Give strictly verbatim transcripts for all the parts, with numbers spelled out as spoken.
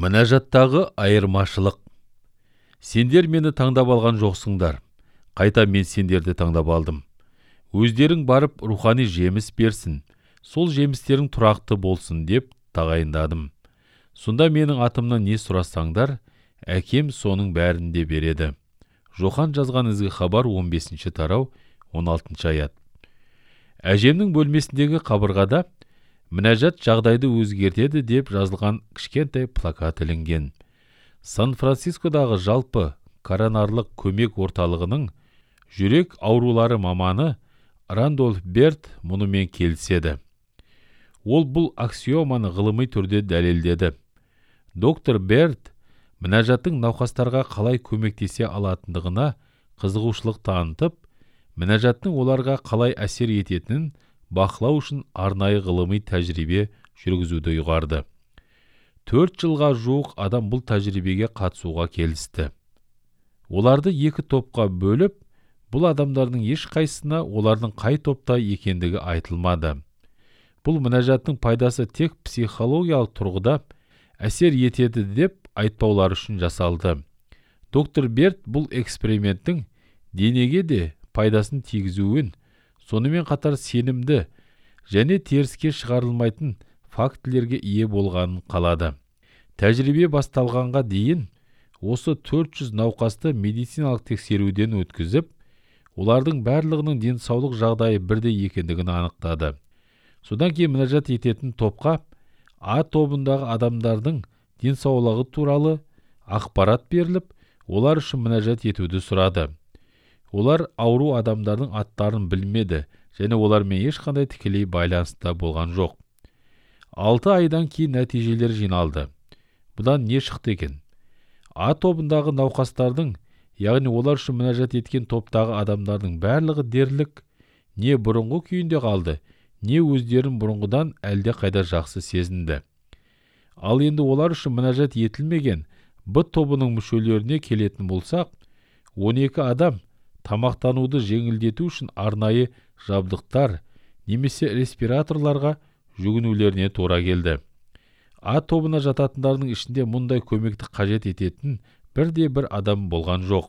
Мінәжаттағы айырмашылық. Сендер мені таңдап алған жоқсыңдар. Қайта мен сендерді таңдап алдым. Өздерің барып рухани жеміс берсін. Сол жемістерің тұрақты болсын деп тағайындадым. Сонда менің атымнан не сұрасаңдар, әкем соның бәрін де береді. Жохан жазған ізгі хабар он бесінші тарау он алтыншы аят. Әжемнің бөлмесіндегі қабырғада мінәжат жағдайды өзгертеді деп жазылған кішкентай плакат ілінген. Сан-Францискодағы жалпы коронарлық көмек орталығының жүрек аурулары маманы Рандольф Берт мұнымен келіседі. Ол бұл аксиоманы ғылыми түрде дәлелдеді. Доктор Берт мінәжаттың науқастарға қалай көмектесе алатындығына қызығушылық танытып, мінәжаттың оларға қалай әсер ететінін бақылау үшін арнайы ғылыми тәжірибе жүргізуді ұйғарды. Төрт жылға жуық адам бұл тәжірибеге қатысуға келісті. Оларды екі топқа бөліп, бұл адамдардың ешқайсысына олардың қай топта екендігі айтылмады. Бұл мінәжаттың пайдасы тек психологиялық тұрғыда әсер етеді деп айтпаулар үшін жасалды. Доктор Берт бұл эксперименттің денеге де пайдасын тигізуін, сонымен қатар сенімді және теріске шығарылмайтын фактілерге ие болғанын қалады. Тәжірибе басталғанға дейін осы төрт жүз науқасты медициналық тексеруден өткізіп, олардың барлығының денсаулық жағдайы бірдей екендігін анықтады. Содан кейін мінәжат ететін топқа А тобындағы адамдардың денсаулығы туралы ақпарат беріліп, олар үшін мінәжат етуді сұрады. Олар ауру адамдардың аттарын білмеді және олармен ешқандай тікелей байланыста болған жоқ. Алты айдан кейін нәтижелер жиналды. Бұдан не шықты екен? А тобындағы науқастардың, яғни олар үшін мінәжат еткен топтағы адамдардың барлығы дерлік не бұрынғы күйінде қалды, не өздерін бұрынғыдан әлде қайда жақсы сезінді. Ал енді олар үшін мінәжат етілмеген Б тобының мүшелеріне келетін болсақ, он екі адам тамақтануды жеңілдету үшін арнайы жабдықтар немесе респираторларға жүгінулеріне тура келді. А тобына жататындардың ішінде мұндай көмекті қажет ететін бірде бір адам болған жоқ.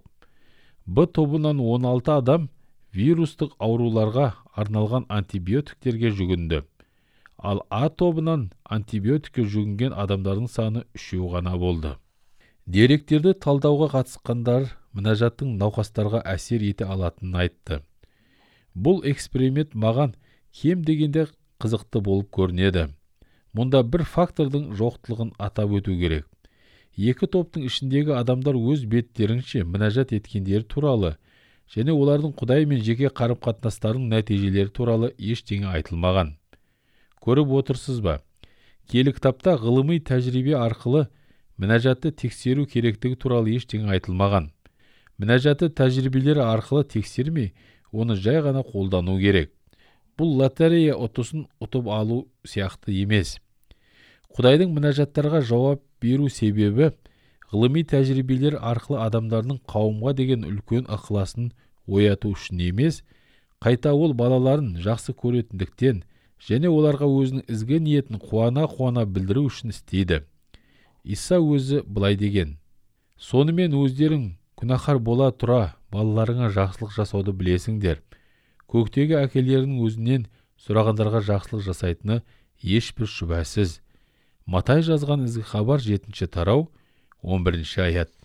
Б тобынан он алты адам вирустық ауруларға арналған антибиотиктерге жүгінді. Ал А тобынан антибиотикке жүгінген адамдардың саны үшеу ғана болды. Деректерді талдауға қатысқандар мінәжаттың науқастарға әсер ете алатынын айтты. Бұл эксперимент маған кем дегенде қызықты болып көрінеді. Мұнда бір фактордың жоқтылығын атап өту керек. Екі топтың ішіндегі адамдар өз беттерінше мінәжат еткендері туралы және олардың Құдаймен жеке қарым-қатынастарының нәтижелері туралы ештеңе айтылмаған. Көріп отырсыз ба? Киелі кітапта ғылыми тәжірибе арқылы мінәжатты тексеру керектігі туралы ештеңе айтылмаған. Мінәжатты тәжірибелері арқылы тексермей, оны жай ғана қолдану керек. Бұл лотерея ұтысын ұтып алу сияқты емес. Құдайдың мінәжаттарға жауап беру себебі ғылыми тәжірибелер арқылы адамдардың қауымға деген үлкен ықыласын ояту үшін емес, қайта ол балаларын жақсы көретіндіктен және оларға өзінің ізгі ниетін қуана-қуана білдіру үшін істейді. Иса өзі былай деген: сонымен өздерің күнәһар бола тұра балаларыңа жақсылық жасауды білесіңдер. Көктегі әкелерінің өзінен сұрағандарға жақсылық жасайтыны ешбір шүбәсіз. Матай жазған ізгі хабар жетінші тарау он бірінші аят.